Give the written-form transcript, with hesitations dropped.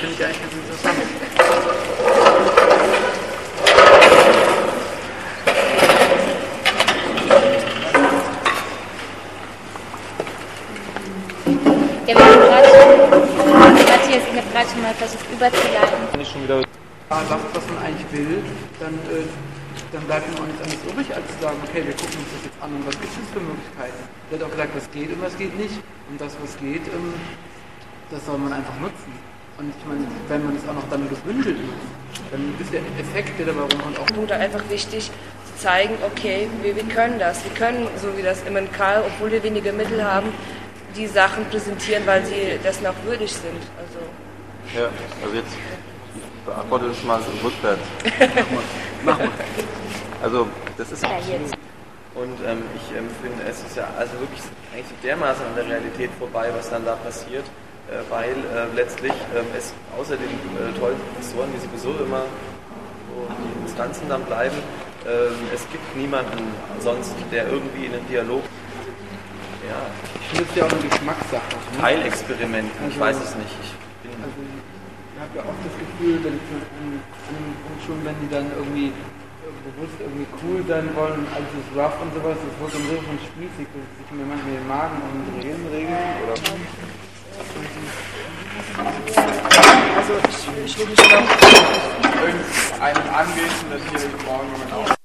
finde ich eigentlich ganz interessant. Ja, wir haben gerade schon mal versucht überzuleiten. Sagt, was man eigentlich will, dann bleibt mir auch nichts anderes übrig, als zu sagen, okay, wir gucken uns das jetzt an und was gibt es für Möglichkeiten. Er hat auch gesagt, was geht und was geht nicht. Und das, was geht, das soll man einfach nutzen. Und ich meine, wenn man das auch noch dann gebündelt nutzt, dann ist der Effekt, der dabei rumkommt, auch Oder einfach wichtig zu zeigen, okay, wir können das. Wir können, so wie das im MNK, obwohl wir weniger Mittel haben, die Sachen präsentieren, weil sie dessen auch würdig sind. Also ja, also jetzt beantworte das mal so rückwärts. Mach mal. Also das ist... Ja, jetzt. Und ich finde, es ist ja also wirklich eigentlich dermaßen an der Realität vorbei, was dann da passiert, weil letztlich es außer den tollen Professoren, die sowieso immer so die Instanzen dann bleiben, es gibt niemanden sonst, der irgendwie in einen Dialog... Ja, Ich finde es ja auch eine Geschmackssache. Ne? Teilexperiment, ich weiß es nicht. Ich habe ja oft das Gefühl, wenn ich an einem Punkt schon, wenn die dann irgendwie bewusst irgendwie cool sein wollen, alles ist rough und sowas, das wird dann so von spießig, dass es sich mir manchmal den Magen und Reden regelt. ich will mich noch irgendeinem anbieten, dass hier morgen jemand